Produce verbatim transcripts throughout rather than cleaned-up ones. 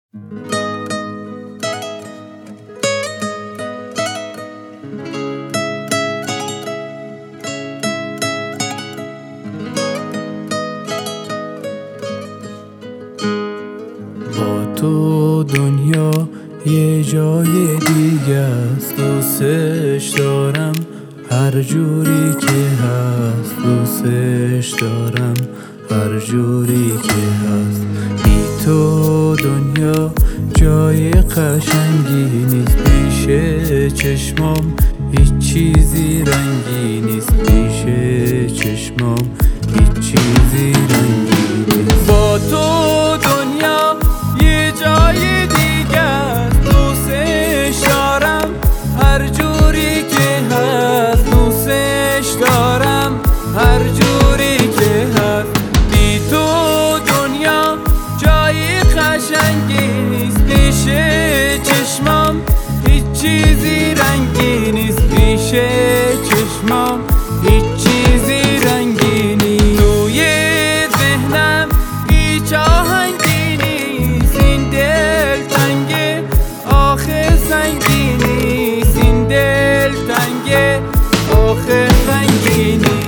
با تو دنیا یه جای دیگه است، دوستش دارم هر جوری که هست، دوستش دارم هر جوری که هست. بی تو دنیا جای قشنگی نیست، پیش چشمام هیچ چیزی رنگی نیست، پیش چشمام هیچ چیزی رنگی نیست. با تو دنیا یه جای دیگه است، دوستش دارم هر جوری که هست، دوستش دارم هر جوری که هست. بی تو دنیا جای قشنگی نیست، پیش چشمام هیچ چیزی رنگی نیست، پیش چشمام هیچ چیزی رنگی نیست. توی ذهنم هیچ آهنگی نیست، این دل تنگه آخه سنگی نیست، این دل تنگه آخه سنگی نیست.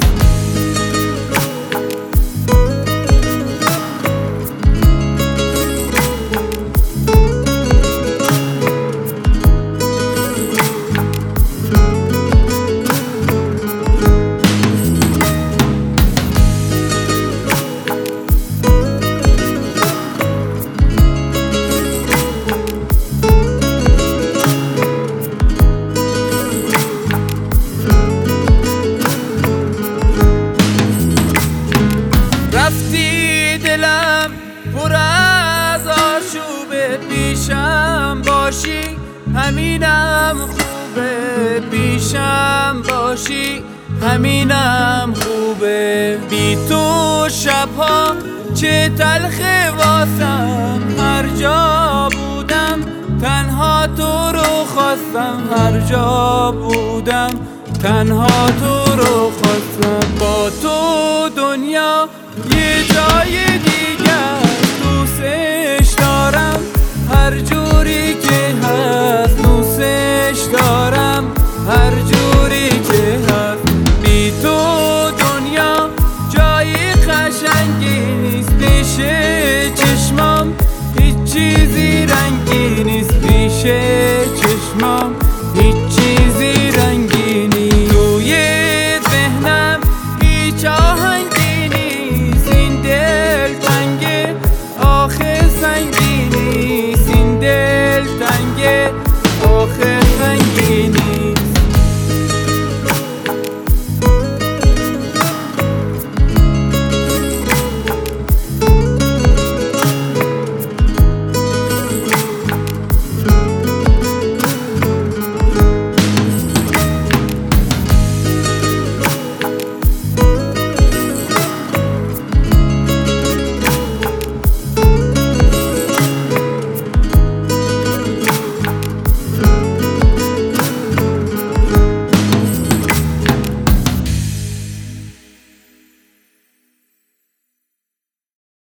رفتی دلم پر از آشوبه، پیشم باشی همینم خوبه، پیشم باشی همینم خوبه. بی تو شبها چه تلخه واسم، هر جا بودم تنها تو رو خواستم، هر جا بودم تنها تو رو خواستم. با تو دنیا یه جای دیگه دوست